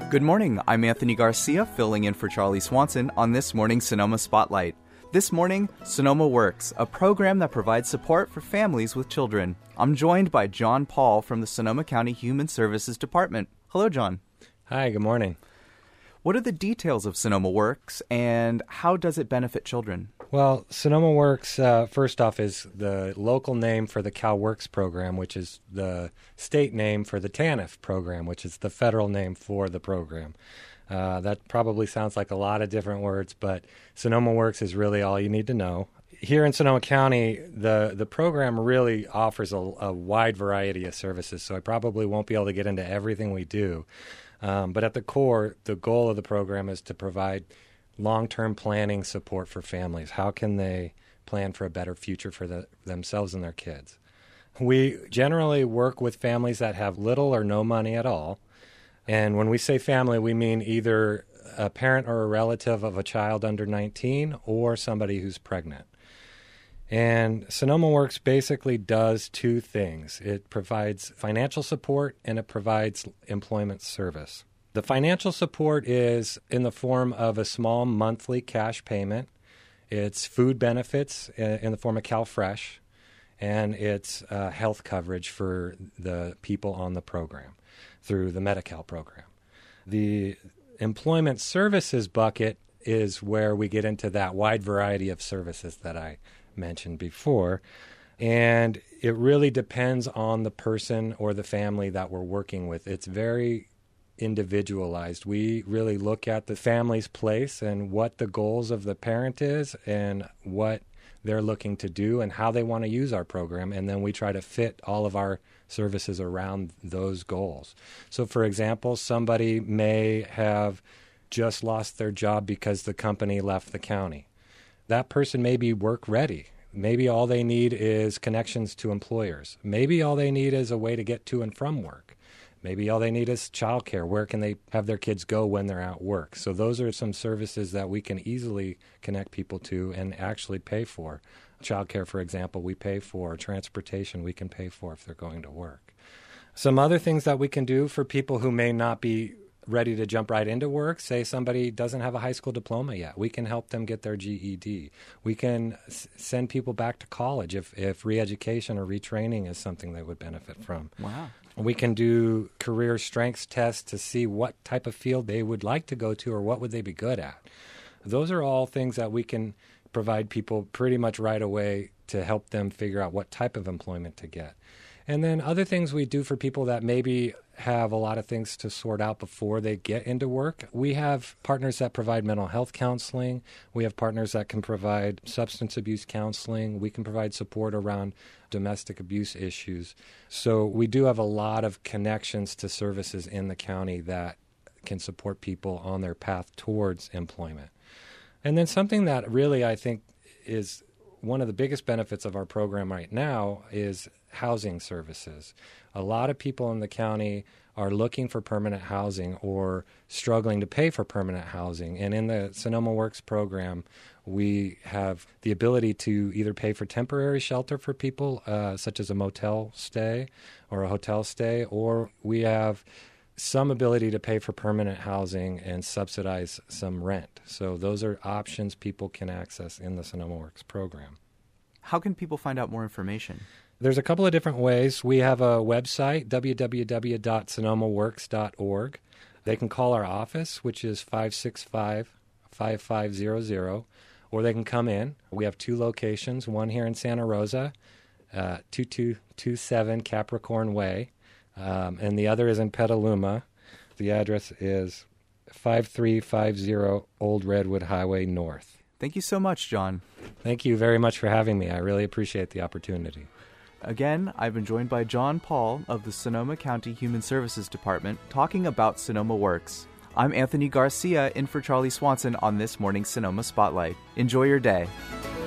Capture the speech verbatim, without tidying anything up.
Good morning, I'm Anthony Garcia, filling in for Charlie Swanson on this morning's Sonoma Spotlight. This morning, Sonoma Works, a program that provides support for families with children. I'm joined by John Paul from the Sonoma County Human Services Department. Hello, John. Hi, good morning. What are the details of Sonoma Works, and how does it benefit children? Well, Sonoma Works, uh, first off, is the local name for the CalWorks program, which is the state name for the TANF program, which is the federal name for the program. Uh, that probably sounds like a lot of different words, but Sonoma Works is really all you need to know. Here in Sonoma County, the, the program really offers a, a wide variety of services, so I probably won't be able to get into everything we do. Um, but at the core, the goal of the program is to provide long-term planning support for families. How can they plan for a better future for the, themselves and their kids? We generally work with families that have little or no money at all. And when we say family, we mean either a parent or a relative of a child under nineteen or somebody who's pregnant. And Sonoma Works basically does two things. It provides financial support and it provides employment service. The financial support is in the form of a small monthly cash payment. It's food benefits in the form of CalFresh, and it's uh, health coverage for the people on the program through the Medi-Cal program. The employment services bucket is where we get into that wide variety of services that I mentioned before, and it really depends on the person or the family that we're working with. It's very individualized. We really look at the family's place and what the goals of the parent is and what they're looking to do and how they want to use our program, and then we try to fit all of our services around those goals. So, for example, somebody may have just lost their job because the company left the county. That person may be work ready. Maybe all they need is connections to employers. Maybe all they need is a way to get to and from work. Maybe all they need is childcare. Where can they have their kids go when they're at work? So those are some services that we can easily connect people to and actually pay for. Childcare, for example, we pay for. Transportation, we can pay for if they're going to work. Some other things that we can do for people who may not be ready to jump right into work, say somebody doesn't have a high school diploma yet. We can help them get their G E D. We can s- send people back to college if, if re-education or retraining is something they would benefit from. Wow. We can do career strengths tests to see what type of field they would like to go to or what would they be good at. Those are all things that we can provide people pretty much right away to help them figure out what type of employment to get. And then other things we do for people that maybe have a lot of things to sort out before they get into work. We have partners that provide mental health counseling. We have partners that can provide substance abuse counseling. We can provide support around domestic abuse issues. So we do have a lot of connections to services in the county that can support people on their path towards employment. And then something that really I think is one of the biggest benefits of our program right now is housing services. A lot of people in the county are looking for permanent housing or struggling to pay for permanent housing. And in the Sonoma Works program, we have the ability to either pay for temporary shelter for people, uh, such as a motel stay or a hotel stay, or we have some ability to pay for permanent housing and subsidize some rent. So those are options people can access in the Sonoma Works program. How can people find out more information? There's a couple of different ways. We have a website, w w w dot sonoma works dot org. They can call our office, which is five six five, five five zero zero, or they can come in. We have two locations, one here in Santa Rosa, uh, two two two seven Capricorn Way, um, and the other is in Petaluma. The address is five three five zero Old Redwood Highway North. Thank you so much, John. Thank you very much for having me. I really appreciate the opportunity. Again, I've been joined by John Paul of the Sonoma County Human Services Department talking about Sonoma Works. I'm Anthony Garcia in for Charlie Swanson on this morning's Sonoma Spotlight. Enjoy your day.